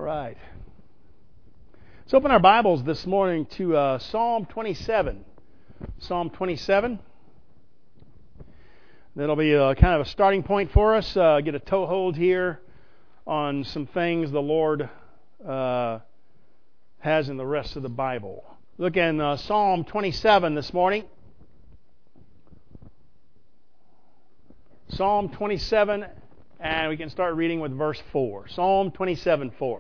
right. Let's open our Bibles this morning to Psalm 27. Psalm 27. That'll be kind of a starting point for us. Get a toehold here on some things the Lord has in the rest of the Bible. Look in Psalm 27 this morning. Psalm 27, and we can start reading with verse 4. Psalm 27, 4.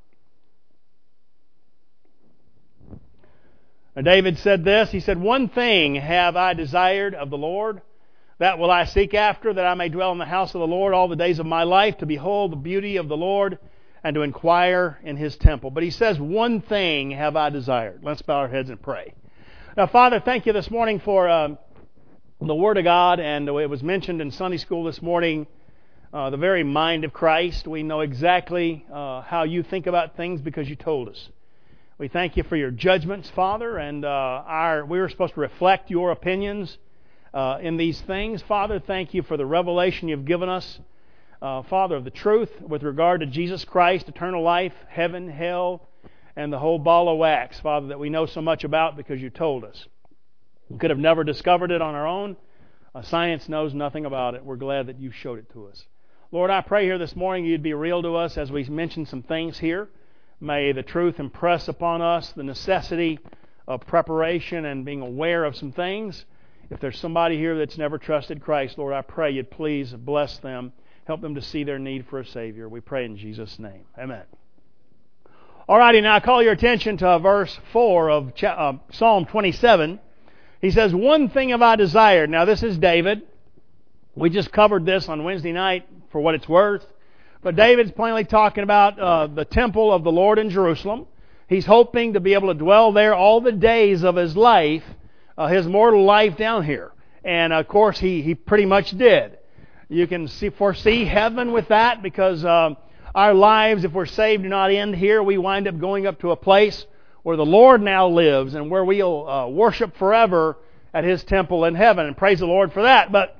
Now David said this, he said, "One thing have I desired of the Lord, that will I seek after, that I may dwell in the house of the Lord all the days of my life, to behold the beauty of the Lord, and to inquire in His temple." But he says, "One thing have I desired." Let's bow our heads and pray. Now, Father, thank you this morning for the Word of God, and it was mentioned in Sunday school this morning, the very mind of Christ. We know exactly how you think about things because you told us. We thank you for your judgments, Father, and we were supposed to reflect your opinions in these things. Father, thank you for the revelation you've given us, Father, of the truth with regard to Jesus Christ, eternal life, heaven, hell, and the whole ball of wax, Father, that we know so much about because you told us. We could have never discovered it on our own. Science knows nothing about it. We're glad that you showed it to us. Lord, I pray here this morning you'd be real to us as we mention some things here. May the truth impress upon us the necessity of preparation and being aware of some things. If there's somebody here that's never trusted Christ, Lord, I pray you'd please bless them. Help them to see their need for a Savior. We pray in Jesus' name. Amen. Alrighty, now I call your attention to verse 4 of Psalm 27. He says, "One thing have I desired." Now this is David. We just covered this on Wednesday night for what it's worth. But David's plainly talking about the temple of the Lord in Jerusalem. He's hoping to be able to dwell there all the days of his life, his mortal life down here. And of course he pretty much did. You can foresee heaven with that because our lives, if we're saved, do not end here. We wind up going up to a place where the Lord now lives and where we'll worship forever at His temple in heaven. And praise the Lord for that. But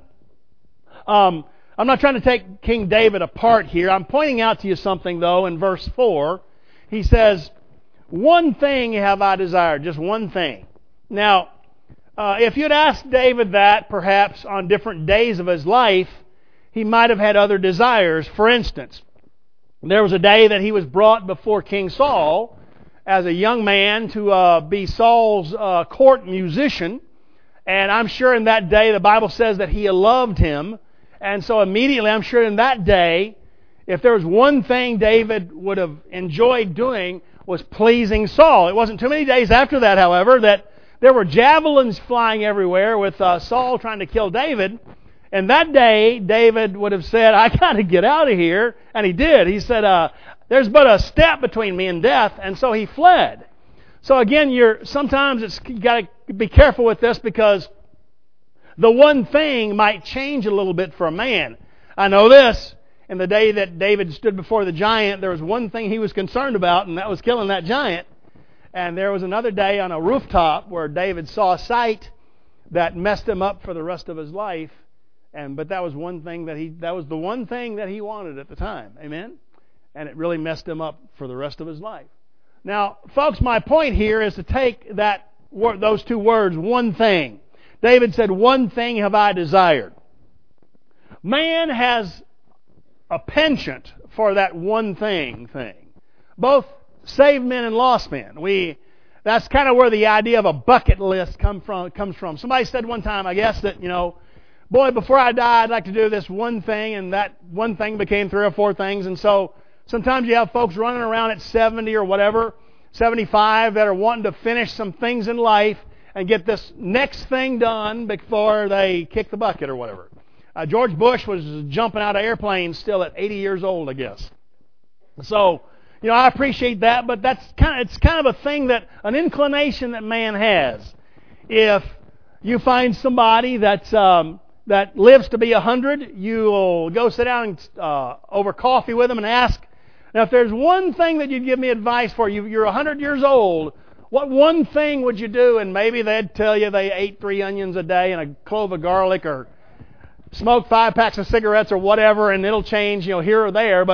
I'm not trying to take King David apart here. I'm pointing out to you something, though, in verse 4. He says, "One thing have I desired," just one thing. Now, if you'd asked David that, perhaps on different days of his life, he might have had other desires. For instance, there was a day that he was brought before King Saul as a young man to be Saul's court musician. And I'm sure in that day, the Bible says that he loved him. And so immediately, I'm sure in that day, if there was one thing David would have enjoyed doing was pleasing Saul. It wasn't too many days after that, however, that there were javelins flying everywhere with Saul trying to kill David. And that day, David would have said, "I got to get out of here." And he did. He said, "There's but a step between me and death." And so he fled. So again, sometimes you got to be careful with this because the one thing might change a little bit for a man. I know this. In the day that David stood before the giant, there was one thing he was concerned about, and that was killing that giant. And there was another day on a rooftop where David saw a sight that messed him up for the rest of his life. But that was the one thing that he wanted at the time. Amen? And it really messed him up for the rest of his life. Now, folks, my point here is to take those two words, one thing. David said, "One thing have I desired." Man has a penchant for that one thing. Both saved men and lost men. That's kind of where the idea of a bucket list comes from. Somebody said one time, I guess, that, boy, before I die, I'd like to do this one thing, and that one thing became 3 or 4 things. And so sometimes you have folks running around at 70 or whatever, 75, that are wanting to finish some things in life and get this next thing done before they kick the bucket or whatever. George Bush was jumping out of airplanes still at 80 years old, I guess. So, I appreciate that, but it's kind of a thing an inclination that man has. If you find somebody that lives to be 100, you'll go sit down over coffee with them and ask, "Now, if there's one thing that you'd give me advice for, you're 100 years old, what one thing would you do?" And maybe they'd tell you they ate 3 onions a day and a clove of garlic or smoked 5 packs of cigarettes or whatever, and it'll change, here or there. But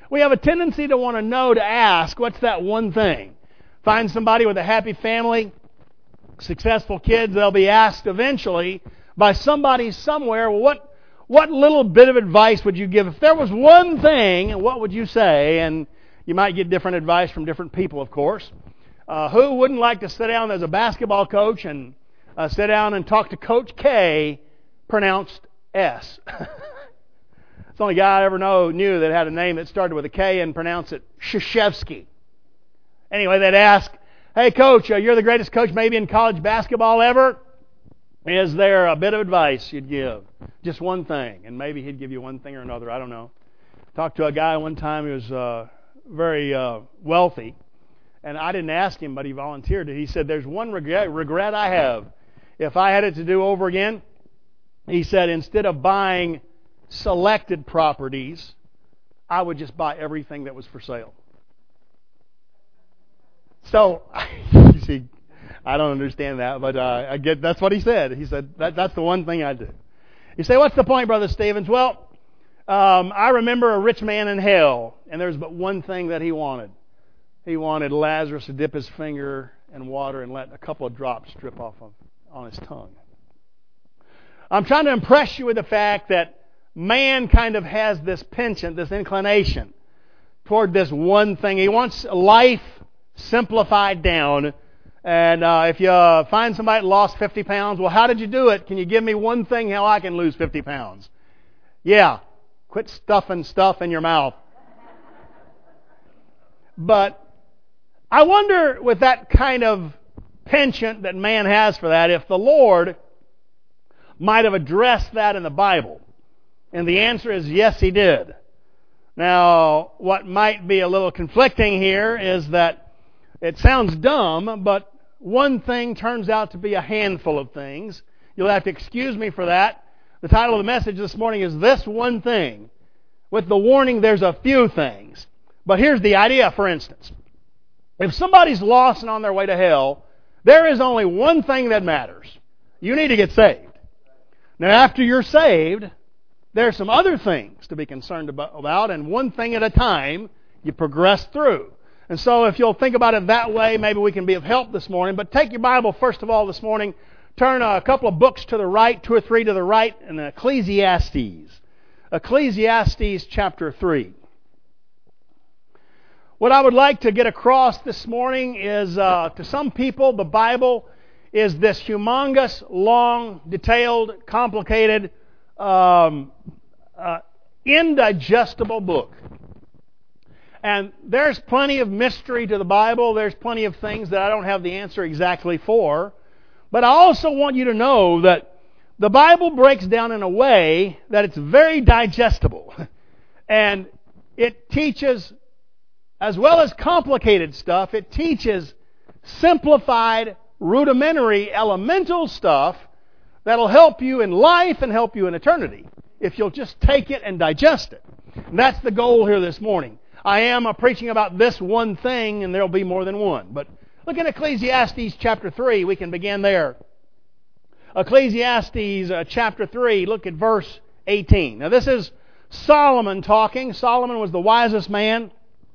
We have a tendency to want to know, to ask, what's that one thing? Find somebody with a happy family, successful kids, they'll be asked eventually by somebody somewhere, well, what little bit of advice would you give? If there was one thing, what would you say? And you might get different advice from different people, of course. Who wouldn't like to sit down as a basketball coach and sit down and talk to Coach K, pronounced S? It's the only guy I ever knew that had a name that started with a K and pronounced it Krzyzewski. Anyway, they'd ask, hey, Coach, you're the greatest coach maybe in college basketball ever. Is there a bit of advice you'd give? Just one thing. And maybe he'd give you one thing or another. I don't know. Talked to a guy one time who was very wealthy. And I didn't ask him, but he volunteered it. He said, there's one regret I have. If I had it to do over again, he said, instead of buying selected properties, I would just buy everything that was for sale. So, you see, I don't understand that, but I get that's what he said. He said, that's the one thing I do. You say, what's the point, Brother Stevens? Well, I remember a rich man in hell, and there's but one thing that he wanted. He wanted Lazarus to dip his finger in water and let a couple of drops drip off on his tongue. I'm trying to impress you with the fact that man kind of has this penchant, this inclination toward this one thing. He wants life simplified down. And if you find somebody that lost 50 pounds, well, how did you do it? Can you give me one thing how I can lose 50 pounds? Yeah, quit stuffing stuff in your mouth. But I wonder, with that kind of penchant that man has for that, if the Lord might have addressed that in the Bible. And the answer is yes, He did. Now, what might be a little conflicting here is that it sounds dumb, but one thing turns out to be a handful of things. You'll have to excuse me for that. The title of the message this morning is This One Thing, with the warning there's a few things. But here's the idea, for instance. If somebody's lost and on their way to hell, there is only one thing that matters. You need to get saved. Now, after you're saved, there are some other things to be concerned about, and one thing at a time, you progress through. And so if you'll think about it that way, maybe we can be of help this morning. But take your Bible, first of all, this morning. Turn a couple of books to the right, 2 or 3 to the right, in Ecclesiastes. Ecclesiastes chapter 3. What I would like to get across this morning is, to some people, the Bible is this humongous, long, detailed, complicated, indigestible book. And there's plenty of mystery to the Bible. There's plenty of things that I don't have the answer exactly for. But I also want you to know that the Bible breaks down in a way that it's very digestible. And it teaches, as well as complicated stuff, it teaches simplified, rudimentary, elemental stuff that'll help you in life and help you in eternity if you'll just take it and digest it. And that's the goal here this morning. I am preaching about this one thing, and there'll be more than one. But look at Ecclesiastes chapter 3. We can begin there. Ecclesiastes chapter 3, look at verse 18. Now this is Solomon talking. Solomon was the wisest man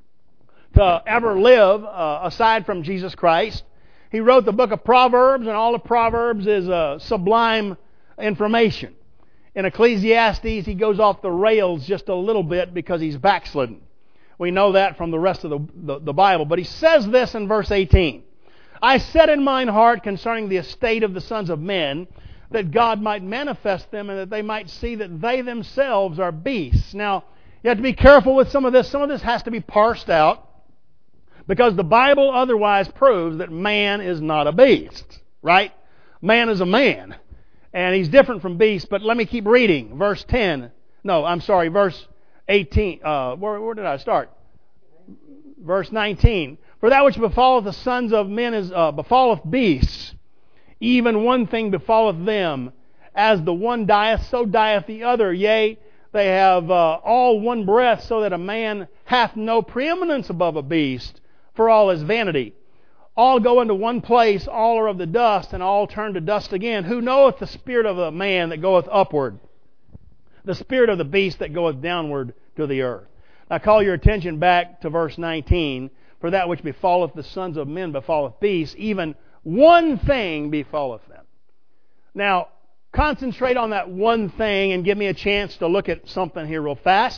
to ever live aside from Jesus Christ. He wrote the book of Proverbs, and all of Proverbs is sublime information. In Ecclesiastes, he goes off the rails just a little bit because he's backslidden. We know that from the rest of the Bible. But he says this in verse 18. I said in mine heart concerning the estate of the sons of men, that God might manifest them, and that they might see that they themselves are beasts. Now, you have to be careful with some of this. Some of this has to be parsed out, because the Bible otherwise proves that man is not a beast. Right? Man is a man. And he's different from beasts. But let me keep reading. Verse 10. No, I'm sorry, verse 18. Where did I start? Verse 19. For that which befalleth the sons of men is befalleth beasts. Even one thing befalleth them. As the one dieth, so dieth the other. Yea, they have all one breath, so that a man hath no preeminence above a beast, for all is vanity. All go into one place, all are of the dust, and all turn to dust again. Who knoweth the spirit of a man that goeth upward? The spirit of the beast that goeth downward to the earth. I call your attention back to verse 19. For that which befalleth the sons of men befalleth beasts, even one thing befalleth them. Now, concentrate on that one thing and give me a chance to look at something here real fast.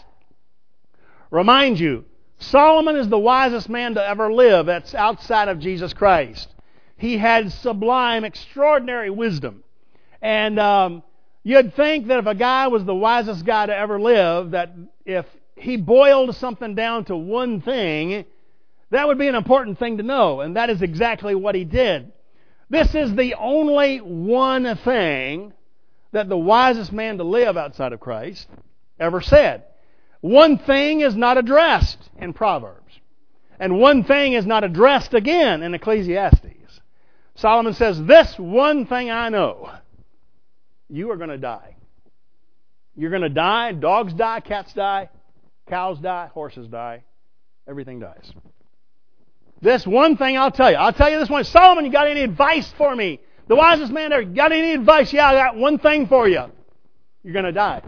Remind you, Solomon is the wisest man to ever live. That's outside of Jesus Christ. He had sublime, extraordinary wisdom. And you'd think that if a guy was the wisest guy to ever live, that if he boiled something down to one thing, that would be an important thing to know. And that is exactly what he did. This is the only one thing that the wisest man to live outside of Christ ever said. One thing is not addressed in Proverbs. And one thing is not addressed again in Ecclesiastes. Solomon says, this one thing I know. You are going to die. You're going to die. Dogs die. Cats die. Cows die. Horses die. Everything dies. This one thing I'll tell you. I'll tell you this one. Solomon, you got any advice for me? The wisest man there, got any advice? Yeah, I got one thing for you. You're going to die.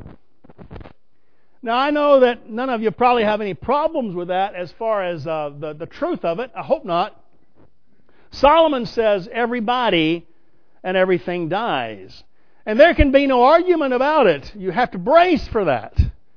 Now, I know that none of you probably have any problems with that as far as the truth of it. I hope not. Solomon says everybody and everything dies. And there can be no argument about it. You have to brace for that.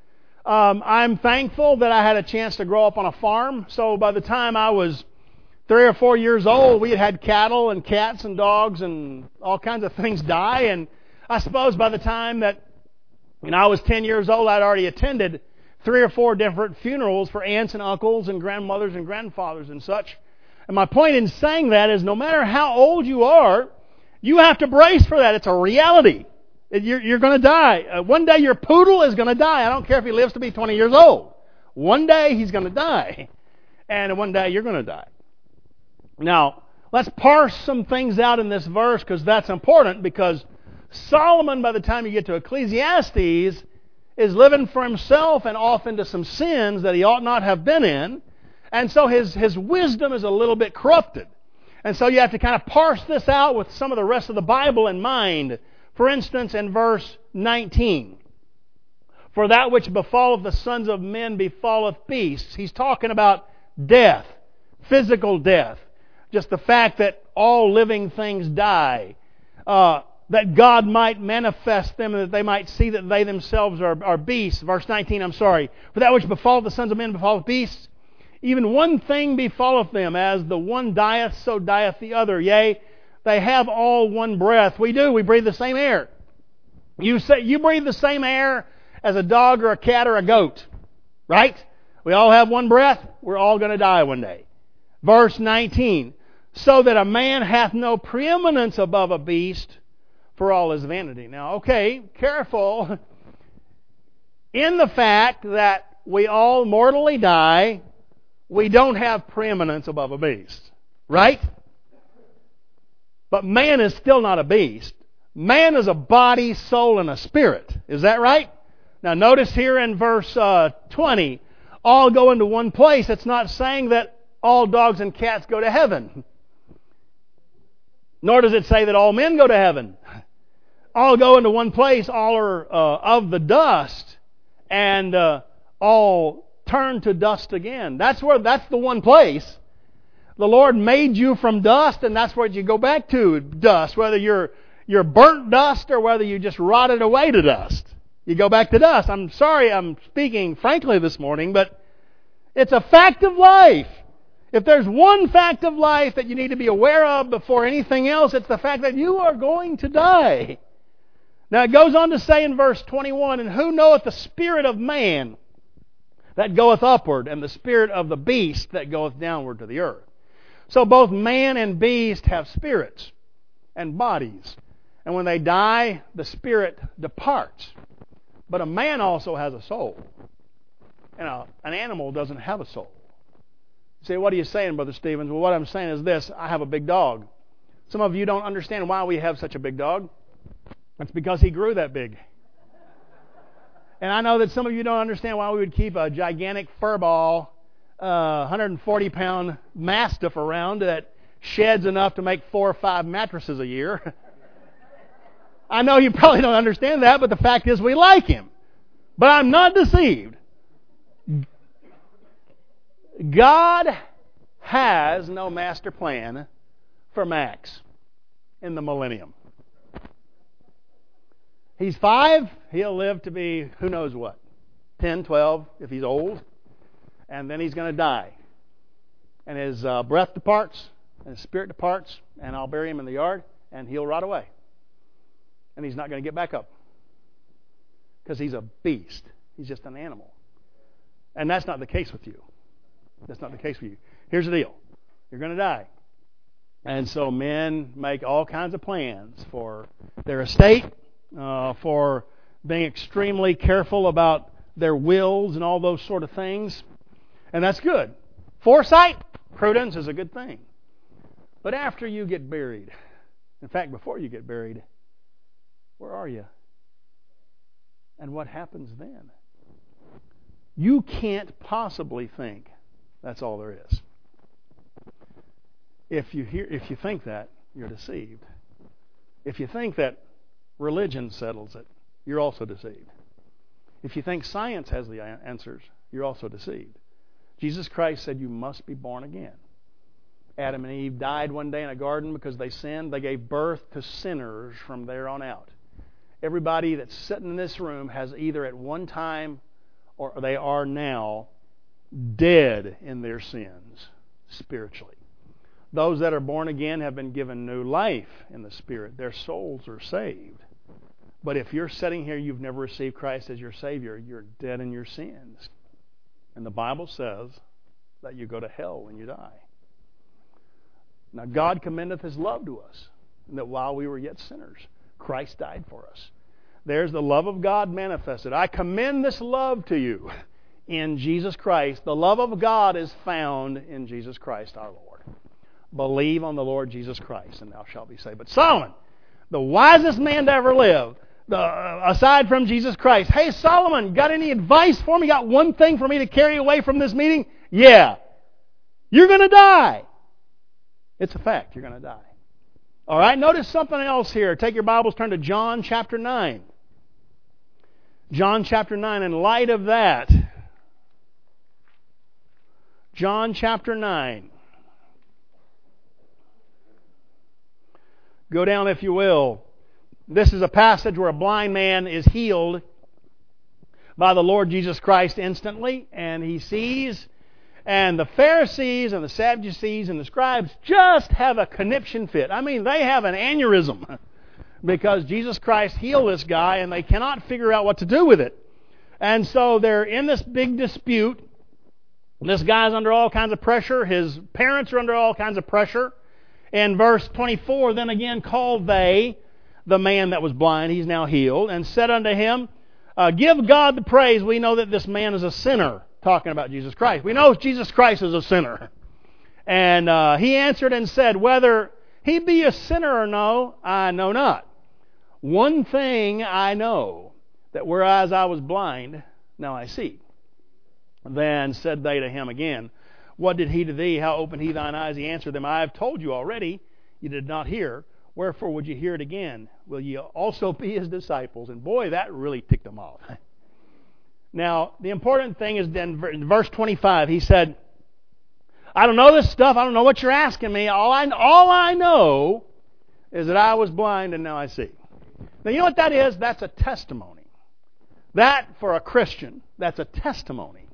I'm thankful that I had a chance to grow up on a farm. So by the time I was 3 or 4 years old, we had cattle and cats and dogs and all kinds of things die. And I suppose by the time that I was 10 years old, I'd already attended 3 or 4 different funerals for aunts and uncles and grandmothers and grandfathers and such. And my point in saying that is no matter how old you are, you have to brace for that. It's a reality. You're going to die. One day your poodle is going to die. I don't care if he lives to be 20 years old. One day he's going to die. And one day you're going to die. Now, let's parse some things out in this verse because that's important, because Solomon, by the time you get to Ecclesiastes, is living for himself and off into some sins that he ought not have been in. And so his wisdom is a little bit corrupted. And so you have to kind of parse this out with some of the rest of the Bible in mind. For instance, in verse 19, for that which befalleth the sons of men befalleth beasts. He's talking about death, physical death. Just the fact that all living things die. That God might manifest them and that they might see that they themselves are beasts. Verse 19, for that which befalleth the sons of men befalleth beasts. Even one thing befalleth them, as the one dieth, so dieth the other. Yea, they have all one breath. We do. We breathe the same air. You breathe the same air as a dog or a cat or a goat. Right? We all have one breath. We're all going to die one day. Verse 19, so that a man hath no preeminence above a beast, for all is vanity. Now, okay, careful in the fact that we all mortally die. We don't have preeminence above a beast. Right? But man is still not a beast. Man is a body, soul, and a spirit. Is that right? Now notice here in verse 20, all go into one place. It's not saying that all dogs and cats go to heaven. Nor does it say that all men go to heaven. All go into one place. All are of the dust. And all turn to dust again. That's the one place. The Lord made you from dust, and that's where you go back to, dust. Whether you're burnt dust or whether you just rotted away to dust. You go back to dust. I'm sorry I'm speaking frankly this morning, but it's a fact of life. If there's one fact of life that you need to be aware of before anything else, it's the fact that you are going to die. Now it goes on to say in verse 21, and who knoweth the spirit of man that goeth upward, and the spirit of the beast that goeth downward to the earth. So both man and beast have spirits and bodies. And when they die, the spirit departs. But a man also has a soul. And an animal doesn't have a soul. You say, what are you saying, Brother Stevens? Well, what I'm saying is this. I have a big dog. Some of you don't understand why we have such a big dog. It's because he grew that big. And I know that some of you don't understand why we would keep a gigantic furball, 140-pound mastiff around that sheds enough to make 4 or 5 mattresses a year. I know you probably don't understand that, but the fact is we like him. But I'm not deceived. God has no master plan for Max in the millennium. He's 5. He'll live to be who knows what. 10, 12 if he's old. And then he's going to die. And his breath departs, and his spirit departs, and I'll bury him in the yard, and he'll rot away. And he's not going to get back up. Because he's a beast. He's just an animal. And that's not the case with you. That's not the case with you. Here's the deal. You're going to die. And so men make all kinds of plans for their estate, for being extremely careful about their wills and all those sort of things. And that's good. Foresight, prudence is a good thing. But after you get buried, in fact, before you get buried, where are you? And what happens then? You can't possibly think that's all there is. If you think that, you're deceived. If you think that religion settles it, you're also deceived. If you think science has the answers, you're also deceived. Jesus Christ said you must be born again. Adam and Eve died one day in a garden because they sinned. They gave birth to sinners from there on out. Everybody that's sitting in this room has either at one time or they are now dead in their sins spiritually. Those that are born again have been given new life in the Spirit. Their souls are saved. But if you're sitting here, you've never received Christ as your Savior, you're dead in your sins. And the Bible says that you go to hell when you die. Now, God commendeth His love to us, and that while we were yet sinners, Christ died for us. There's the love of God manifested. I commend this love to you in Jesus Christ. The love of God is found in Jesus Christ our Lord. Believe on the Lord Jesus Christ, and thou shalt be saved. But Solomon, the wisest man to ever live, aside from Jesus Christ, hey, Solomon, got any advice for me? Got one thing for me to carry away from this meeting? Yeah. You're going to die. It's a fact. You're going to die. All right, notice something else here. Take your Bibles, turn to John chapter 9. John chapter 9. In light of that, John chapter 9. Go down, if you will. This is a passage where a blind man is healed by the Lord Jesus Christ instantly, and he sees. And the Pharisees and the Sadducees and the scribes just have a conniption fit. I mean, they have an aneurysm because Jesus Christ healed this guy and they cannot figure out what to do with it. And so they're in this big dispute. This guy's under all kinds of pressure. His parents are under all kinds of pressure. In verse 24, then again called they the man that was blind, he's now healed, and said unto him, give God the praise. We know that this man is a sinner. Talking about Jesus Christ. We know Jesus Christ is a sinner. And he answered and said, whether he be a sinner or no, I know not. One thing I know, that whereas I was blind, now I see. Then said they to him again, what did he to thee? How opened he thine eyes? He answered them, I have told you already, you did not hear. Wherefore would you hear it again? Will ye also be his disciples? And boy, that really ticked them off. Now, the important thing is then in verse 25, he said, I don't know this stuff. I don't know what you're asking me. All I know is that I was blind and now I see. Now, you know what that is? That's a testimony. That, for a Christian, that's a testimony.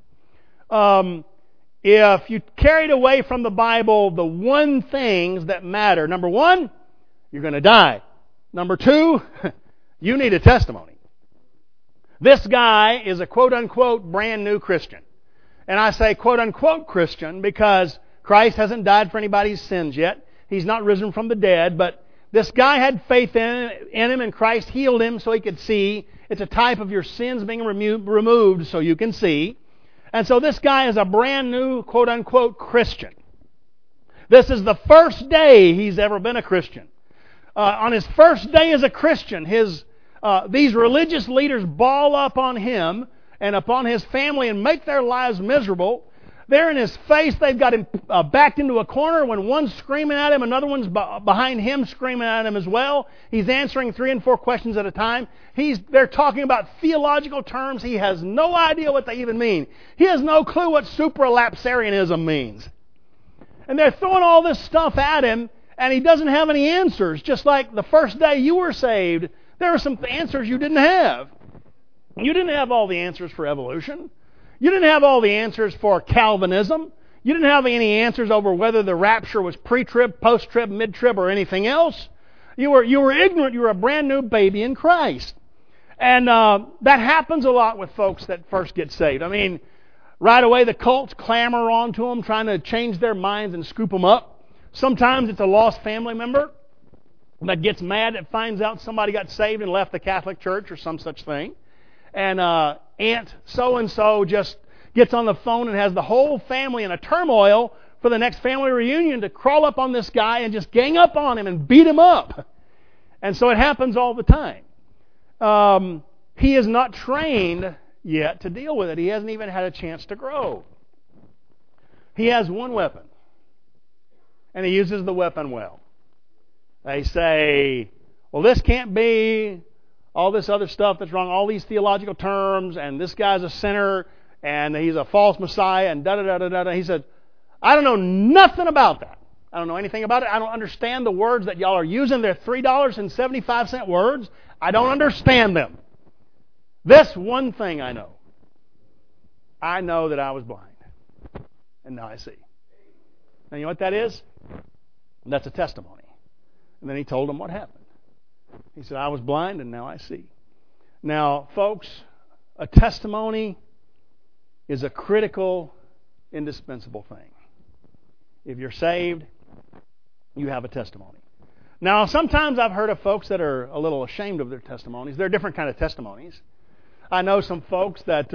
If you carried away from the Bible the one things that matter, number one, you're going to die. Number two, you need a testimony. This guy is a quote-unquote brand new Christian. And I say quote-unquote Christian because Christ hasn't died for anybody's sins yet. He's not risen from the dead, but this guy had faith in him and Christ healed him so he could see. It's a type of your sins being removed so you can see. And so this guy is a brand new quote-unquote Christian. This is the first day he's ever been a Christian. On his first day as a Christian, these religious leaders ball up on him and upon his family and make their lives miserable. They're in his face. They've got him backed into a corner. When one's screaming at him, another one's behind him screaming at him as well. He's answering 3 and 4 questions at a time. They're talking about theological terms. He has no idea what they even mean. He has no clue what supralapsarianism means. And they're throwing all this stuff at him, and he doesn't have any answers. Just like the first day you were saved, there were some answers you didn't have. You didn't have all the answers for evolution. You didn't have all the answers for Calvinism. You didn't have any answers over whether the rapture was pre-trib, post-trib, mid-trib, or anything else. You were ignorant. You were a brand new baby in Christ. And that happens a lot with folks that first get saved. I mean, right away the cults clamor onto them, trying to change their minds and scoop them up. Sometimes it's a lost family member that gets mad that finds out somebody got saved and left the Catholic Church or some such thing. And Aunt so-and-so just gets on the phone and has the whole family in a turmoil for the next family reunion to crawl up on this guy and just gang up on him and beat him up. And so it happens all the time. He is not trained yet to deal with it. He hasn't even had a chance to grow. He has one weapon, and he uses the weapon well. They say, well, this can't be, all this other stuff that's wrong, all these theological terms, and this guy's a sinner, and he's a false Messiah, and da-da-da-da-da. He said, I don't know nothing about that. I don't know anything about it. I don't understand the words that y'all are using. They're $3.75 words. I don't understand them. This one thing I know. I know that I was blind, and now I see. And you know what that is? That's a testimony. And then he told them what happened. He said, I was blind and now I see. Now, folks, a testimony is a critical, indispensable thing. If you're saved, you have a testimony. Now, sometimes I've heard of folks that are a little ashamed of their testimonies. There are different kind of testimonies. I know some folks that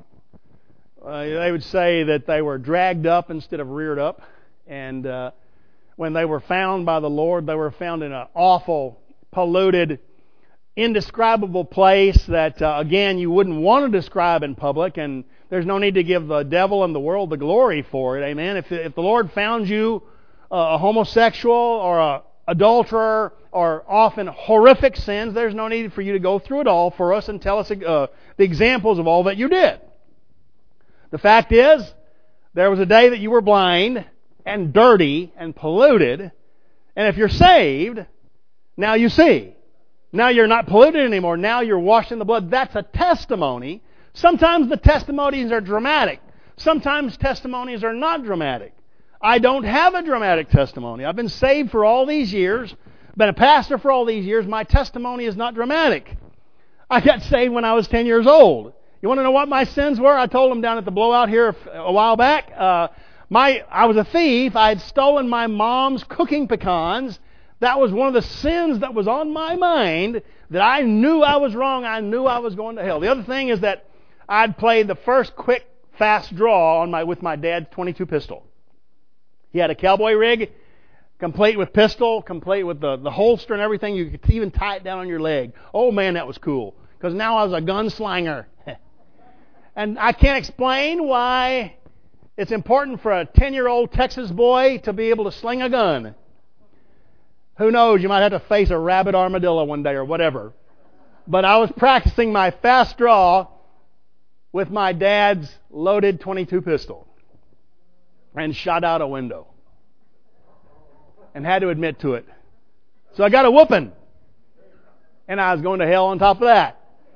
they would say that they were dragged up instead of reared up. And when they were found by the Lord, they were found in an awful, polluted, indescribable place that, again, you wouldn't want to describe in public. And there's no need to give the devil and the world the glory for it. Amen. If the Lord found you a homosexual or a adulterer or often horrific sins, there's no need for you to go through it all for us and tell us the examples of all that you did. The fact is, there was a day that you were blind and dirty and polluted, and if you're saved, now you see. Now you're not polluted anymore. Now you're washed in the blood. That's a testimony. Sometimes the testimonies are dramatic. Sometimes testimonies are not dramatic. I don't have a dramatic testimony. I've been saved for all these years, been a pastor for all these years. My testimony is not dramatic. I got saved when I was 10 years old. You want to know what my sins were? I told them down at the blowout here a while back. I was a thief. I had stolen my mom's cooking pecans. That was one of the sins that was on my mind, that I knew I was wrong. I knew I was going to hell. The other thing is that I'd played the first quick, fast draw with my dad's .22 pistol. He had a cowboy rig, complete with pistol, complete with the holster and everything. You could even tie it down on your leg. Oh man, that was cool. Because now I was a gunslinger. And I can't explain why it's important for a 10-year-old Texas boy to be able to sling a gun. Who knows, you might have to face a rabid armadillo one day or whatever. But I was practicing my fast draw with my dad's loaded .22 pistol. And shot out a window. And had to admit to it. So I got a whooping. And I was going to hell on top of that.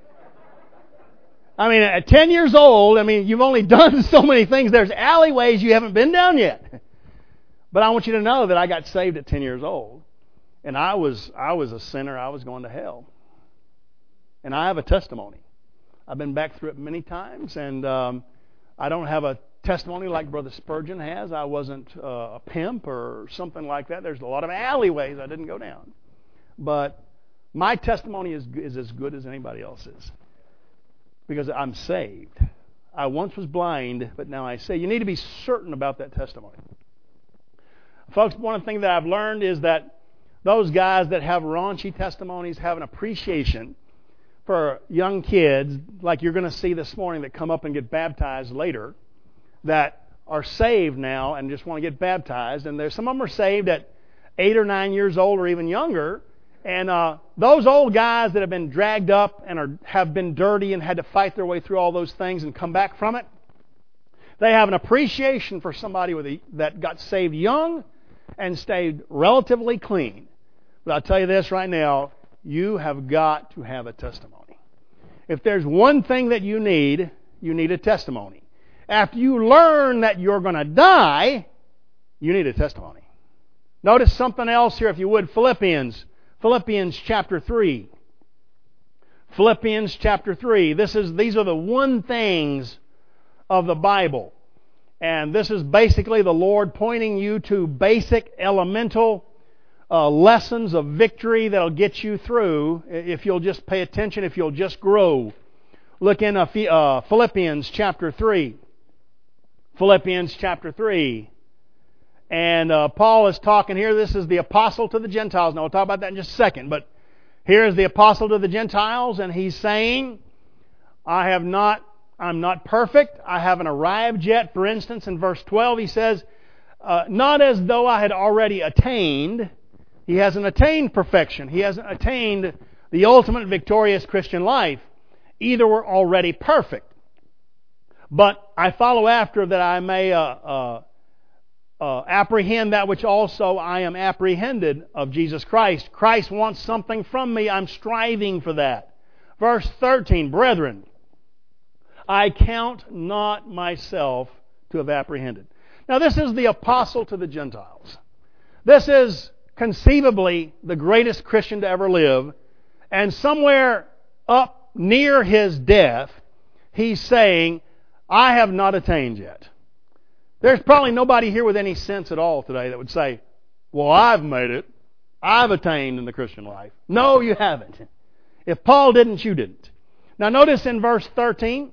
I mean, at 10 years old, you've only done so many things. There's alleyways you haven't been down yet. But I want you to know that I got saved at 10 years old. And I was a sinner. I was going to hell. And I have a testimony. I've been back through it many times. And I don't have a testimony like Brother Spurgeon has. I wasn't a pimp or something like that. There's a lot of alleyways I didn't go down. But my testimony is as good as anybody else's. Because I'm saved. I once was blind, but now I see. You need to be certain about that testimony. Folks, one of the things that I've learned is that those guys that have raunchy testimonies have an appreciation for young kids, like you're going to see this morning, that come up and get baptized later, that are saved now and just want to get baptized, and there's some of them are saved at 8 or 9 years old or even younger. And those old guys that have been dragged up and have been dirty and had to fight their way through all those things and come back from it, they have an appreciation for somebody that got saved young and stayed relatively clean. But I'll tell you this right now, you have got to have a testimony. If there's one thing that you need a testimony. After you learn that you're going to die, you need a testimony. Notice something else here, if you would. Philippians chapter 3. Philippians chapter 3. These are the one things of the Bible. And this is basically the Lord pointing you to basic, elemental lessons of victory that'll get you through if you'll just pay attention, if you'll just grow. Look in Philippians chapter 3. Philippians chapter 3. And Paul is talking here. This is the apostle to the Gentiles. Now, we'll talk about that in just a second. But here is the apostle to the Gentiles, and he's saying, I'm not perfect. I haven't arrived yet. For instance, in verse 12, he says, not as though I had already attained. He hasn't attained perfection. He hasn't attained the ultimate victorious Christian life. Either we're already perfect. But I follow after that I may apprehend that which also I am apprehended of Jesus Christ. Christ wants something from me. I'm striving for that. Verse 13, brethren, I count not myself to have apprehended. Now this is the apostle to the Gentiles. This is conceivably the greatest Christian to ever live. And somewhere up near his death, he's saying, I have not attained yet. There's probably nobody here with any sense at all today that would say, well, I've made it. I've attained in the Christian life. No, you haven't. If Paul didn't, you didn't. Now notice in verse 13,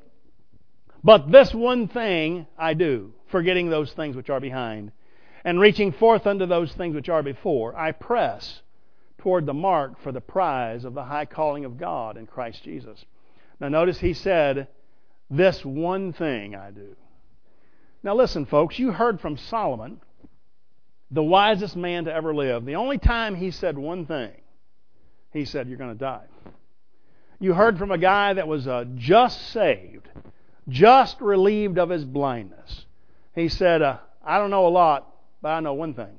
but this one thing I do, forgetting those things which are behind, and reaching forth unto those things which are before, I press toward the mark for the prize of the high calling of God in Christ Jesus. Now notice he said, this one thing I do. Now listen, folks, you heard from Solomon, the wisest man to ever live. The only time he said one thing, he said, you're going to die. You heard from a guy that was just saved, just relieved of his blindness. He said, I don't know a lot, but I know one thing.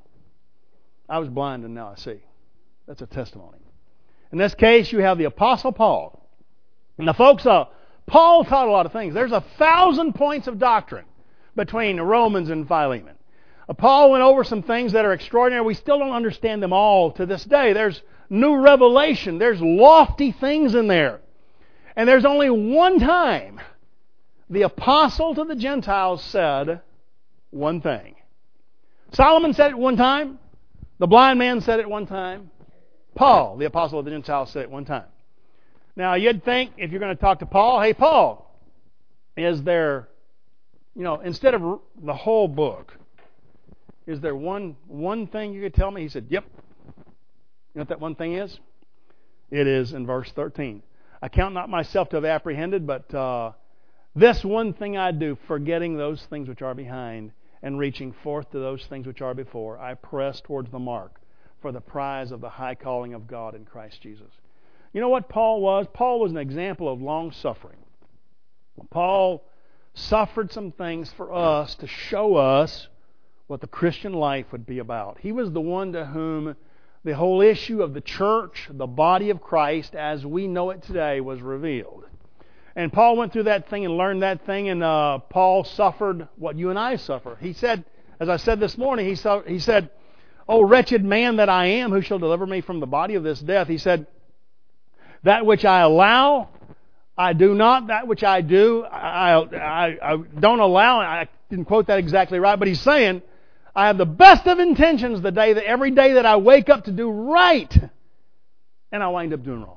I was blind and now I see. That's a testimony. In this case, you have the Apostle Paul. Now, folks, Paul taught a lot of things. There's 1,000 points of doctrine between Romans and Philemon. Paul went over some things that are extraordinary. We still don't understand them all to this day. There's new revelation. There's lofty things in there. And there's only one time the apostle to the Gentiles said one thing. Solomon said it one time. The blind man said it one time. Paul, the apostle of the Gentiles, said it one time. Now, you'd think if you're going to talk to Paul, hey, Paul, is there, instead of the whole book, is there one thing you could tell me? He said, yep. You know what that one thing is? It is in verse 13. I count not myself to have apprehended, but this one thing I do, forgetting those things which are behind and reaching forth to those things which are before, I press towards the mark for the prize of the high calling of God in Christ Jesus. You know what Paul was? Paul was an example of long suffering. Paul suffered some things for us to show us what the Christian life would be about. He was the one to whom the whole issue of the church, the body of Christ, as we know it today, was revealed. And Paul went through that thing and learned that thing, and Paul suffered what you and I suffer. He said, as I said this morning, he said, "O wretched man that I am, who shall deliver me from the body of this death?" He said, "That which I allow, I do not. That which I do, I don't allow." I didn't quote that exactly right, but he's saying, I have the best of intentions every day that I wake up to do right, and I wind up doing wrong.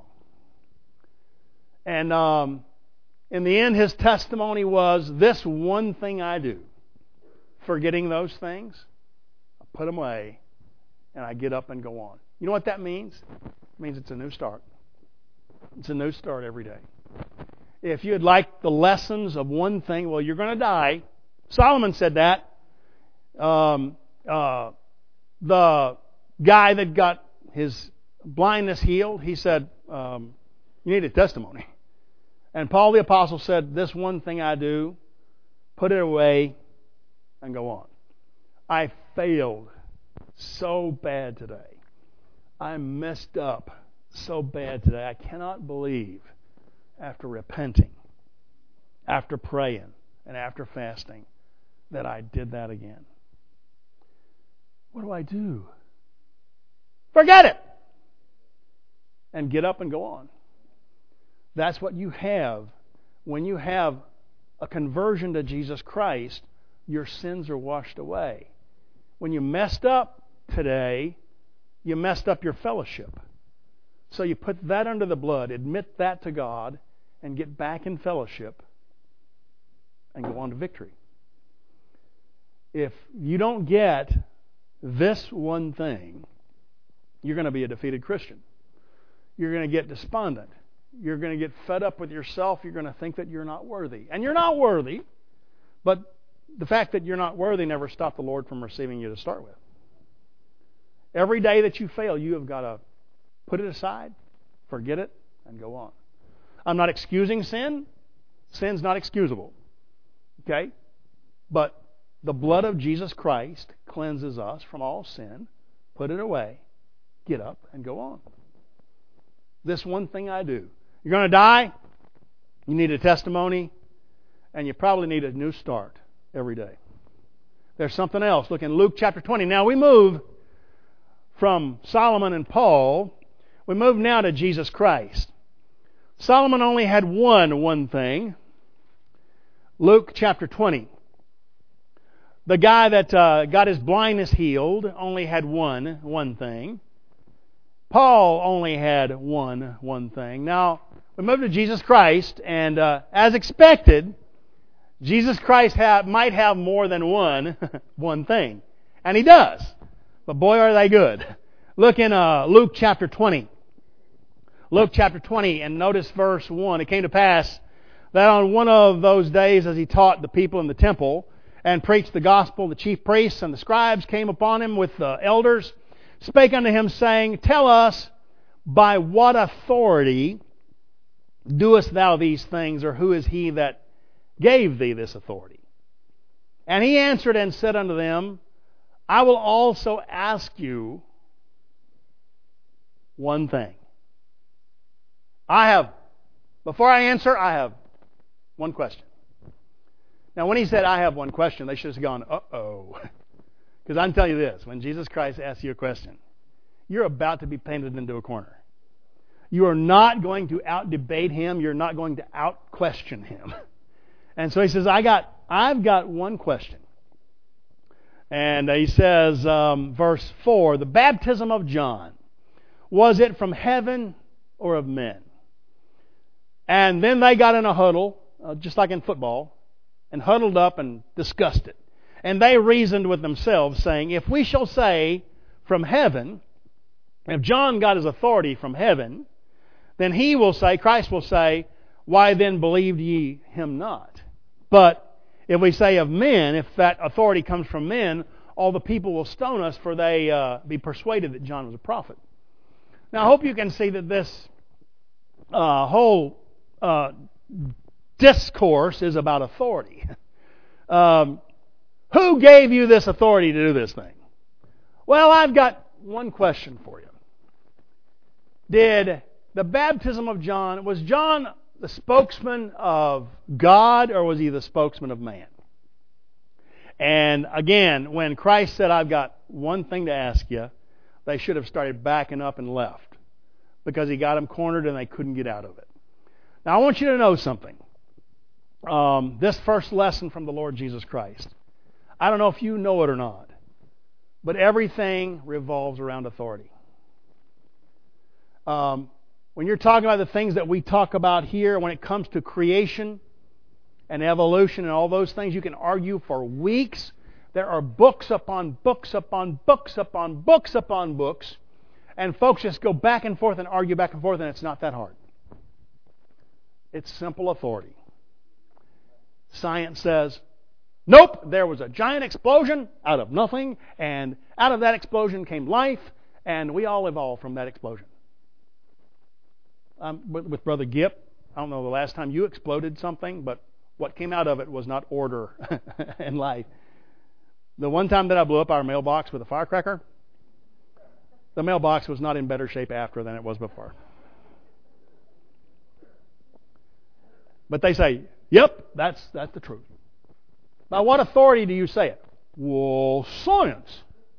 And in the end, his testimony was, this one thing I do, forgetting those things, I put them away, and I get up and go on. You know what that means? It means it's a new start. It's a new start every day. If you'd like the lessons of one thing, well, you're going to die. Solomon said that. The guy that got his blindness healed, he said, you need a testimony. And Paul the Apostle said, this one thing I do, put it away and go on. I failed so bad today. I messed up so bad today. I cannot believe, after repenting, after praying, and after fasting, that I did that again. What do I do? Forget it! And get up and go on. That's what you have when you have a conversion to Jesus Christ. Your sins are washed away. When you messed up today, you messed up your fellowship. So you put that under the blood, admit that to God, and get back in fellowship and go on to victory. If you don't get this one thing, you're going to be a defeated Christian. You're going to get despondent. You're going to get fed up with yourself. You're going to think that you're not worthy. And you're not worthy, but the fact that you're not worthy never stopped the Lord from receiving you to start with. Every day that you fail, you have got to put it aside, forget it, and go on. I'm not excusing sin. Sin's not excusable. Okay? But the blood of Jesus Christ cleanses us from all sin. Put it away, get up, and go on. This one thing I do. You're going to die, you need a testimony, and you probably need a new start every day. There's something else. Look in Luke chapter 20. Now we move from Solomon and Paul. We move now to Jesus Christ. Solomon only had one thing. Luke chapter 20. The guy that got his blindness healed only had one thing. Paul only had one thing. Now, we move to Jesus Christ, and as expected, Jesus Christ might have more than one thing. And He does. But boy, are they good. Look in Luke chapter 20. Luke chapter 20, and notice verse 1. It came to pass that on one of those days, as He taught the people in the temple and preached the gospel, the chief priests and the scribes came upon Him with the elders, spake unto Him, saying, Tell us, by what authority doest thou these things, or who is He that gave thee this authority? And He answered and said unto them, I will also ask you one thing. Before I answer, I have one question. Now, when He said, I have one question, they should have gone, uh-oh. Because I'm telling you this, when Jesus Christ asks you a question, you're about to be painted into a corner. You are not going to out-debate Him. You're not going to out-question Him. And so He says, I've got one question. And He says, verse 4, the baptism of John, was it from heaven or of men? And then they got in a huddle, just like in football, and huddled up and discussed it. And they reasoned with themselves, saying, if we shall say from heaven, if John got his authority from heaven, then he will say, Christ will say, why then believed ye Him not? But if we say of men, if that authority comes from men, all the people will stone us, for they be persuaded that John was a prophet. Now I hope you can see that this whole discourse is about authority. Who gave you this authority to do this thing? Well, I've got one question for you. Did the baptism of John, was John the spokesman of God, or was he the spokesman of man? And again, when Christ said, I've got one thing to ask you, they should have started backing up and left, because He got them cornered and they couldn't get out of it. Now I want you to know something. This first lesson from the Lord Jesus Christ, I don't know if you know it or not, but everything revolves around authority. When you're talking about the things that we talk about here, when it comes to creation and evolution and all those things, you can argue for weeks. There are books upon books upon books upon books upon books, and folks just go back and forth and argue back and forth, and it's not that hard. It's simple authority. Science says Nope, there was a giant explosion out of nothing, and out of that explosion came life, and we all evolved from that explosion. With Brother Gipp, I don't know the last time you exploded something, but what came out of it was not order and life. The one time that I blew up our mailbox with a firecracker, the mailbox was not in better shape after than it was before. But they say, yep, that's the truth. By what authority do you say it? Well, science.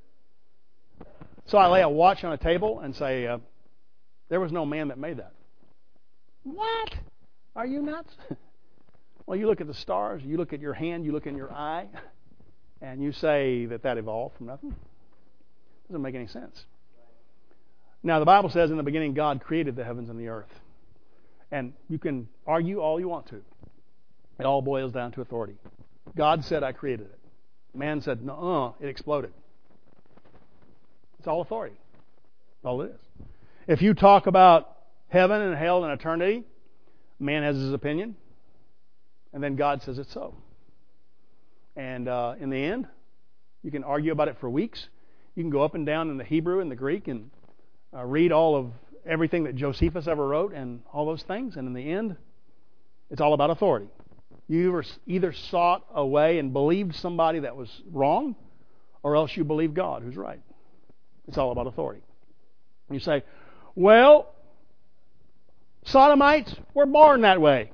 So I lay a watch on a table and say, there was no man that made that. What? Are you nuts? Well, you look at the stars, you look at your hand, you look in your eye, and you say that evolved from nothing. Doesn't make any sense. Now, the Bible says in the beginning God created the heavens and the earth. And you can argue all you want to. It all boils down to authority. God said, I created it. Man said, no, it exploded. It's all authority. That's all it is. If you talk about heaven and hell and eternity, man has his opinion, and then God says it's so. And in the end, you can argue about it for weeks. You can go up and down in the Hebrew and the Greek and read all of everything that Josephus ever wrote and all those things, and in the end, it's all about authority. You either sought a way and believed somebody that was wrong, or else you believe God who's right. It's all about authority. You say, well, Sodomites were born that way.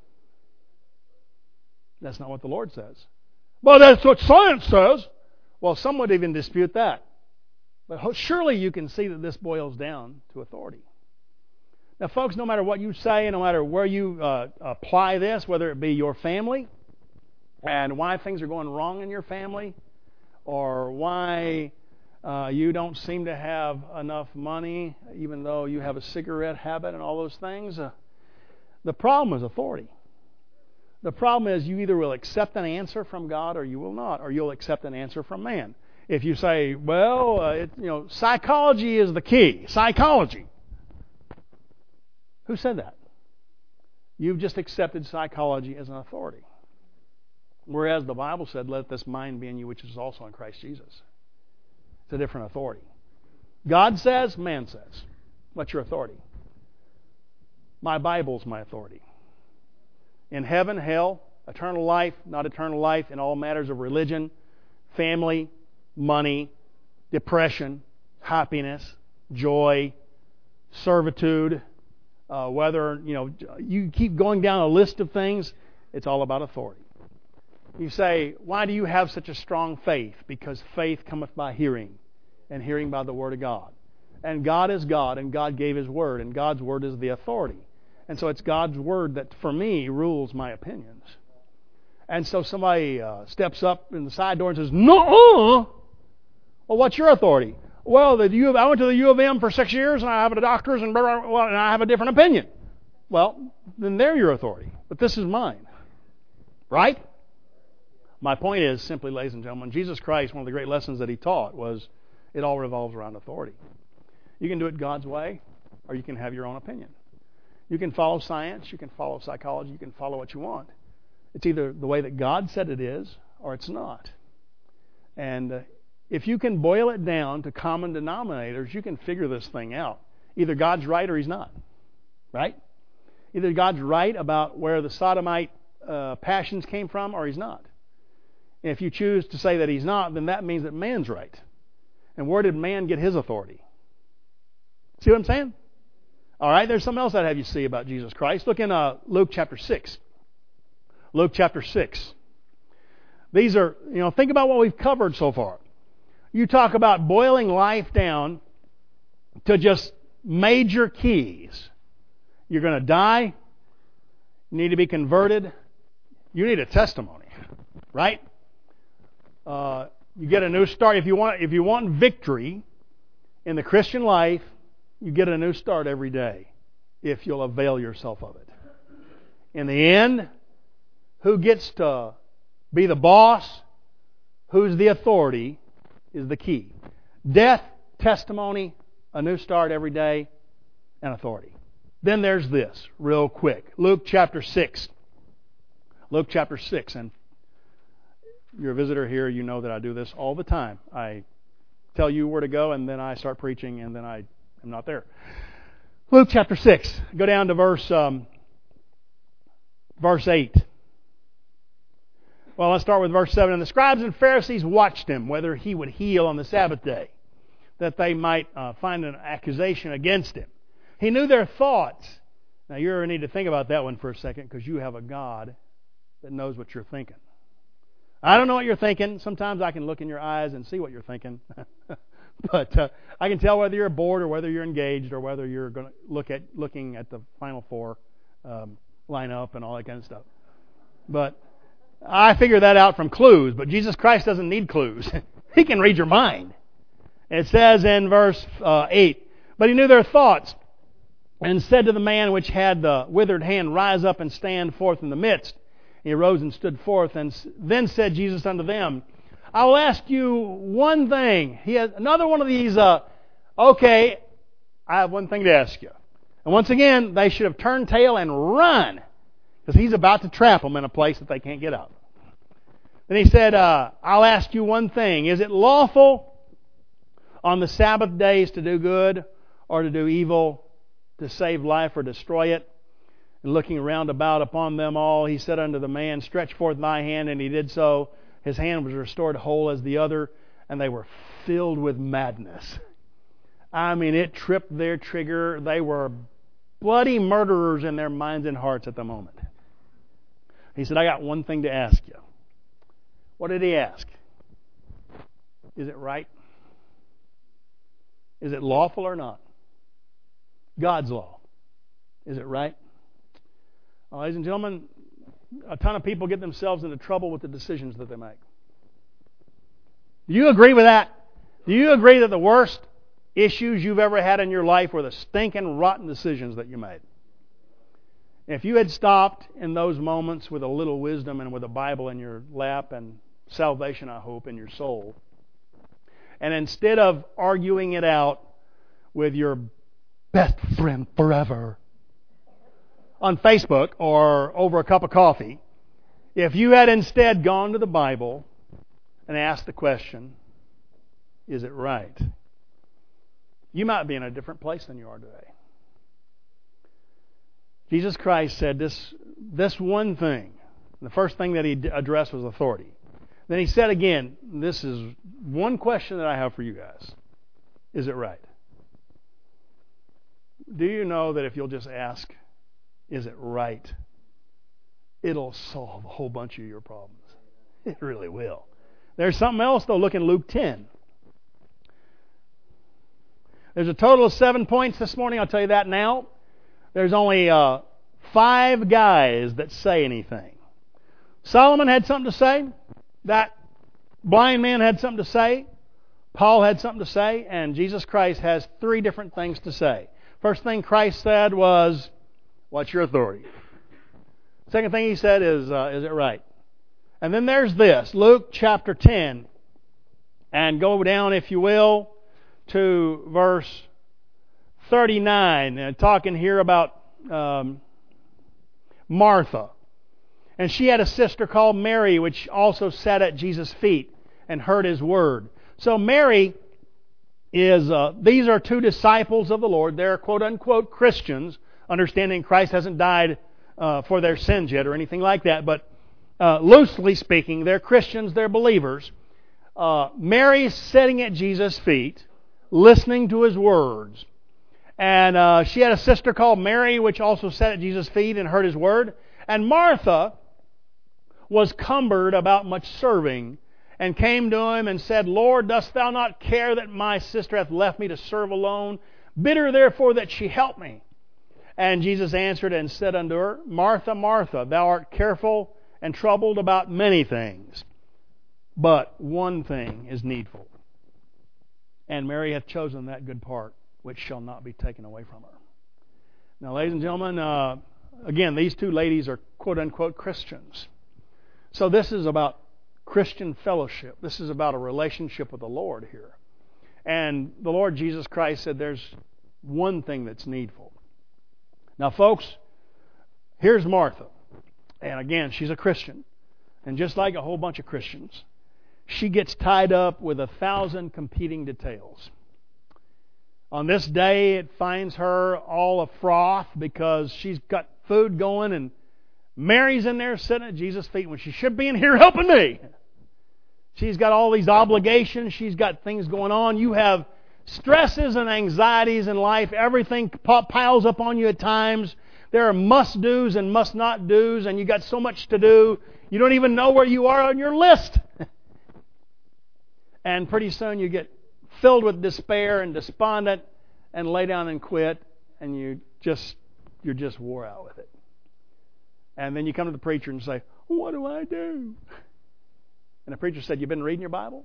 That's not what the Lord says. Well, that's what science says. Well, some would even dispute that. But surely you can see that this boils down to authority. Now, folks, no matter what you say, no matter where you apply this, whether it be your family and why things are going wrong in your family, or why you don't seem to have enough money, even though you have a cigarette habit and all those things, the problem is authority. The problem is you either will accept an answer from God or you will not, or you'll accept an answer from man. If you say, well, psychology is the key. Psychology. Who said that? You've just accepted psychology as an authority. Whereas the Bible said, let this mind be in you, which is also in Christ Jesus. It's a different authority. God says, man says. What's your authority? My Bible's my authority. In heaven, hell, eternal life, not eternal life, in all matters of religion, family, money, depression, happiness, joy, servitude, whether, you keep going down a list of things, it's all about authority. You say, why do you have such a strong faith? Because faith cometh by hearing, and hearing by the Word of God. And God is God, and God gave His Word, and God's Word is the authority. And so it's God's Word that, for me, rules my opinions. And so somebody steps up in the side door and says, no. Well, what's your authority? Well, I went to the U of M for 6 years, and I have a doctor's, and I have a different opinion. Well, then they're your authority. But this is mine. Right? My point is, simply, ladies and gentlemen, Jesus Christ, one of the great lessons that He taught was it all revolves around authority. You can do it God's way, or you can have your own opinion. You can follow science, you can follow psychology, you can follow what you want. It's either the way that God said it is, or it's not. And if you can boil it down to common denominators, you can figure this thing out. Either God's right or He's not. Right? Either God's right about where the sodomite passions came from, or He's not. And if you choose to say that He's not, then that means that man's right. And where did man get his authority? See what I'm saying? All right, there's something else I'd have you see about Jesus Christ. Look in Luke chapter 6. Luke chapter 6. These are, think about what we've covered so far. You talk about boiling life down to just major keys. You're going to die. You need to be converted. You need a testimony, right? You get a new start. If you want victory in the Christian life, you get a new start every day if you'll avail yourself of it. In the end, who gets to be the boss, who's the authority, is the key. Death, testimony, a new start every day, and authority. Then there's this, real quick. Luke chapter 6. Luke chapter 6. And you're a visitor here, you know that I do this all the time. I tell you where to go, and then I start preaching, and then I am not there. Luke chapter 6. Go down to verse 8. Well, let's start with verse 7. And the scribes and Pharisees watched him, whether he would heal on the Sabbath day, that they might find an accusation against him. He knew their thoughts. Now, you need to think about that one for a second, because you have a God that knows what you're thinking. I don't know what you're thinking. Sometimes I can look in your eyes and see what you're thinking. But I can tell whether you're bored or whether you're engaged or whether you're going to looking at the Final Four lineup and all that kind of stuff. But I figure that out from clues. But Jesus Christ doesn't need clues. He can read your mind. It says in verse 8, but he knew their thoughts, and said to the man which had the withered hand, rise up and stand forth in the midst. He arose and stood forth, and then said Jesus unto them, I will ask you one thing. He has another one of these, okay, I have one thing to ask you. And once again, they should have turned tail and run, because he's about to trap them in a place that they can't get out. Then he said, I'll ask you one thing. Is it lawful on the Sabbath days to do good or to do evil, to save life or destroy it? And looking round about upon them all, he said unto the man, stretch forth thy hand, and he did so. His hand was restored whole as the other, and they were filled with madness. I mean, it tripped their trigger. They were bloody murderers in their minds and hearts at the moment. He said, I got one thing to ask you. What did he ask? Is it right? Is it lawful or not? God's law. Is it right? Well, ladies and gentlemen, a ton of people get themselves into trouble with the decisions that they make. Do you agree with that? Do you agree that the worst issues you've ever had in your life were the stinking, rotten decisions that you made? If you had stopped in those moments with a little wisdom and with a Bible in your lap and salvation, I hope, in your soul, and instead of arguing it out with your best friend forever on Facebook or over a cup of coffee, if you had instead gone to the Bible and asked the question, is it right? You might be in a different place than you are today. Jesus Christ said this one thing. The first thing that he addressed was authority. Then he said again, this is one question that I have for you guys. Is it right? Do you know that if you'll just ask, is it right? It'll solve a whole bunch of your problems. It really will. There's something else, though. Look in Luke 10. There's a total of 7 points this morning. I'll tell you that now. There's only 5 guys that say anything. Solomon had something to say. That blind man had something to say. Paul had something to say. And Jesus Christ has 3 different things to say. First thing Christ said was, what's your authority? Second thing he said is it right? And then there's this, Luke chapter 10. And go down, if you will, to verse 39. And talking here about Martha. And she had a sister called Mary, which also sat at Jesus' feet and heard his word. So Mary is, these are 2 disciples of the Lord. They're quote-unquote Christians, understanding Christ hasn't died for their sins yet or anything like that. But loosely speaking, they're Christians, they're believers. Mary's sitting at Jesus' feet, listening to his words. And she had a sister called Mary, which also sat at Jesus' feet and heard his word. And Martha was cumbered about much serving, and came to him and said, Lord, dost thou not care that my sister hath left me to serve alone? Bid her therefore that she help me. And Jesus answered and said unto her, Martha, Martha, thou art careful and troubled about many things, but one thing is needful. And Mary hath chosen that good part, which shall not be taken away from her. Now, ladies and gentlemen, again, these 2 ladies are quote-unquote Christians. So this is about Christian fellowship. This is about a relationship with the Lord here. And the Lord Jesus Christ said there's one thing that's needful. Now, folks, here's Martha. And again, she's a Christian. And just like a whole bunch of Christians, she gets tied up with 1,000 competing details. On this day, it finds her all a froth because she's got food going, and Mary's in there sitting at Jesus' feet when she should be in here helping me. She's got all these obligations. She's got things going on. You have stresses and anxieties in life. Everything piles up on you at times. There are must-dos and must-not-dos, and you got so much to do, you don't even know where you are on your list. And pretty soon you get filled with despair and despondent and lay down and quit, and you're just wore out with it. And then you come to the preacher and say, what do I do? And the preacher said, you've been reading your Bible?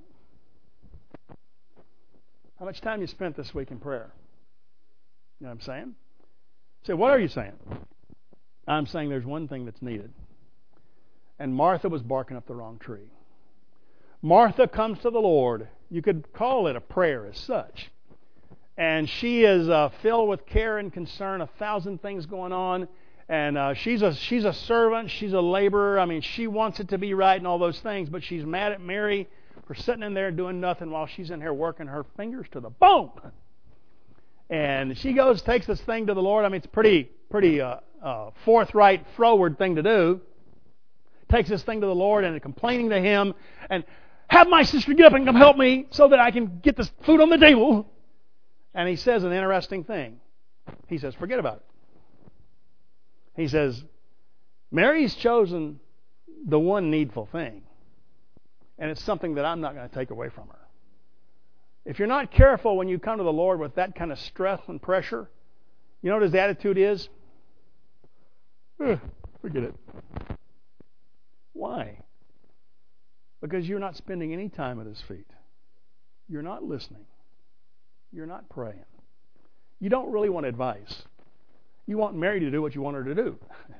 How much time you spent this week in prayer? You know what I'm saying? So what are you saying? I'm saying there's one thing that's needed. And Martha was barking up the wrong tree. Martha comes to the Lord. You could call it a prayer as such. And she is filled with care and concern, 1,000 things going on. And she's a servant. She's a laborer. I mean, she wants it to be right and all those things. But she's mad at Mary for sitting in there doing nothing while she's in here working her fingers to the bone. And she goes, takes this thing to the Lord. I mean, it's pretty forthright, froward thing to do. Takes this thing to the Lord and complaining to Him. And have my sister get up and come help me so that I can get this food on the table. And He says an interesting thing. He says, forget about it. He says, Mary's chosen the one needful thing. And it's something that I'm not going to take away from her. If you're not careful when you come to the Lord with that kind of stress and pressure, you know what His attitude is? Forget it. Why? Because you're not spending any time at His feet. You're not listening. You're not praying. You don't really want advice. You want Mary to do what you want her to do.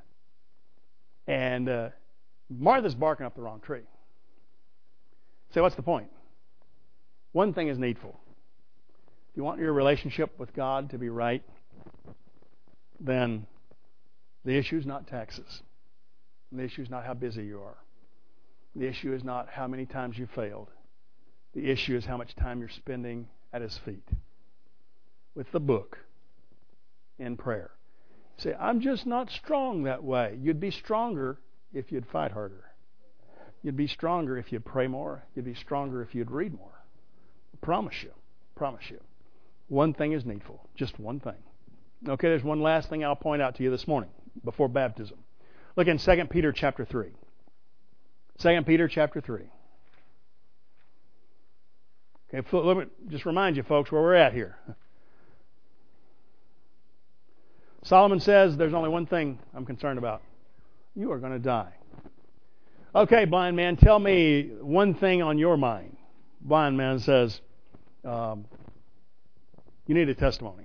And Martha's barking up the wrong tree. So what's the point? One thing is needful. If you want your relationship with God to be right, then the issue is not taxes. The issue is not how busy you are. The issue is not how many times you failed. The issue is how much time you're spending at His feet with the book in prayer. You say, I'm just not strong that way. You'd be stronger if you'd fight harder. You'd be stronger if you'd pray more. You'd be stronger if you'd read more. I promise you. One thing is needful. Just one thing. Okay, there's one last thing I'll point out to you this morning before baptism. Look in 2 Peter chapter 3. 2 Peter chapter 3. Okay, let me just remind you, folks, where we're at here. Solomon says, there's only one thing I'm concerned about. You are going to die. Okay, blind man, tell me one thing on your mind. Blind man says, you need a testimony.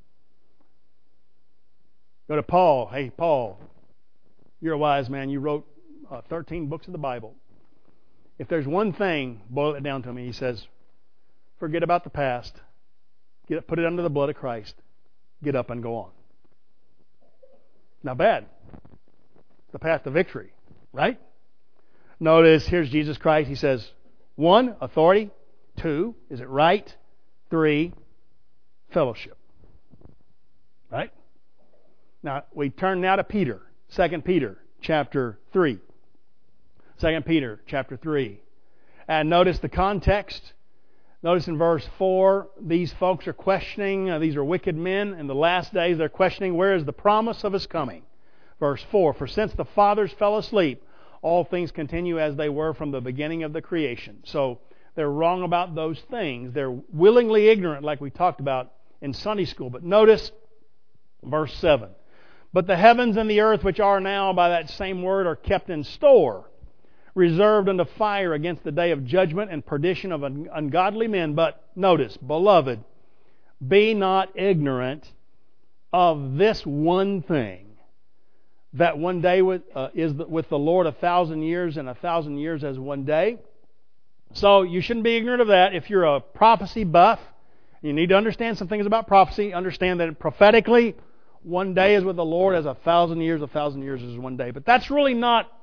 Go to Paul. Hey, Paul, you're a wise man. You wrote 13 books of the Bible. If there's one thing, boil it down to me. He says, forget about the past. Put it under the blood of Christ. Get up and go on. Not bad. The path to victory, right? Notice, here's Jesus Christ. He says, 1, authority. 2, is it right? 3, fellowship. Right? Now, we turn now to Peter. 2 Peter chapter 3. 2 Peter chapter 3. And notice the context. Notice in verse 4, these folks are questioning, these are wicked men. In the last days, they're questioning, where is the promise of His coming? Verse 4, for since the fathers fell asleep, all things continue as they were from the beginning of the creation. So they're wrong about those things. They're willingly ignorant, like we talked about in Sunday school. But notice verse 7. But the heavens and the earth, which are now by that same word, are kept in store, reserved unto fire against the day of judgment and perdition of ungodly men. But notice, beloved, be not ignorant of this one thing, that one day is with the Lord 1,000 years, and 1,000 years as one day. So you shouldn't be ignorant of that. If you're a prophecy buff, you need to understand some things about prophecy. Understand that prophetically, one day is with the Lord as 1,000 years. 1,000 years is one day. But that's really not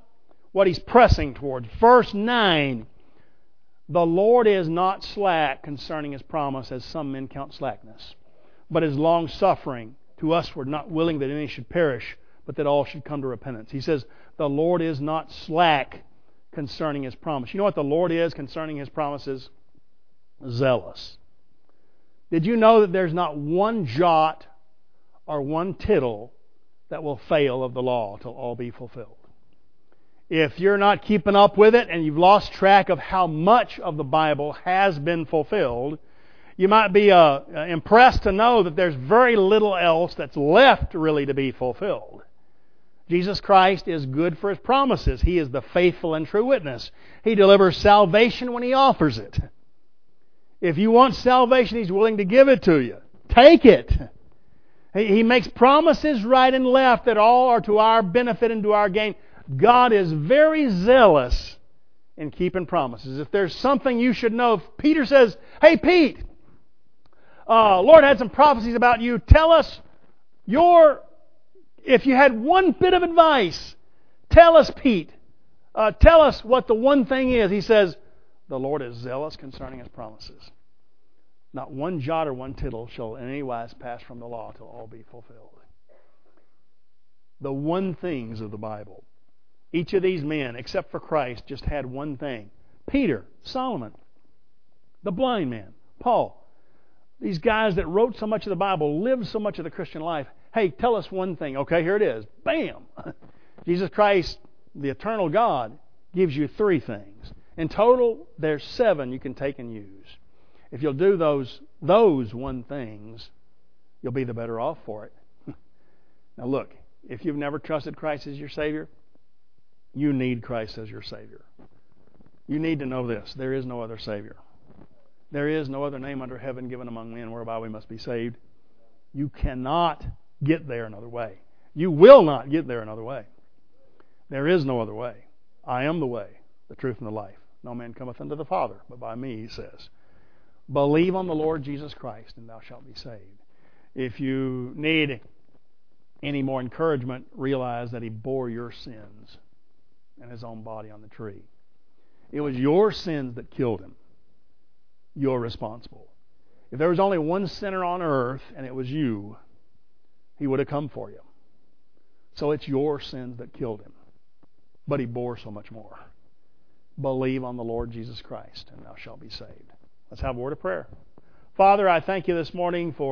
what he's pressing towards. Verse 9, the Lord is not slack concerning His promise, as some men count slackness, but is long-suffering to usward, not willing that any should perish, but that all should come to repentance. He says, the Lord is not slack concerning His promise. You know what the Lord is concerning His promises? Zealous. Did you know that there's not one jot or one tittle that will fail of the law till all be fulfilled? If you're not keeping up with it and you've lost track of how much of the Bible has been fulfilled, you might be impressed to know that there's very little else that's left really to be fulfilled. Jesus Christ is good for His promises. He is the faithful and true witness. He delivers salvation when He offers it. If you want salvation, He's willing to give it to you. Take it. He makes promises right and left that all are to our benefit and to our gain. God is very zealous in keeping promises. If there's something you should know, if Peter says, hey Pete, Lord had some prophecies about you. Tell us if you had one bit of advice, tell us, Pete. Tell us what the one thing is. He says, the Lord is zealous concerning His promises. Not one jot or one tittle shall in any wise pass from the law till all be fulfilled. The one things of the Bible. Each of these men, except for Christ, just had one thing. Peter, Solomon, the blind man, Paul. These guys that wrote so much of the Bible, lived so much of the Christian life. Hey, tell us one thing. Okay, here it is. Bam! Jesus Christ, the eternal God, gives you 3 things. In total, there's 7 you can take and use. If you'll do those one things, you'll be the better off for it. Now look, if you've never trusted Christ as your Savior, you need Christ as your Savior. You need to know this. There is no other Savior. There is no other name under heaven given among men whereby we must be saved. You cannot get there another way. You will not get there another way. There is no other way. I am the way, the truth, and the life. No man cometh unto the Father, but by me, He says. Believe on the Lord Jesus Christ, and thou shalt be saved. If you need any more encouragement, realize that He bore your sins in His own body on the tree. It was your sins that killed Him. You're responsible. If there was only one sinner on earth, and it was you, He would have come for you. So it's your sins that killed Him. But He bore so much more. Believe on the Lord Jesus Christ, and thou shalt be saved. Let's have a word of prayer. Father, I thank You this morning for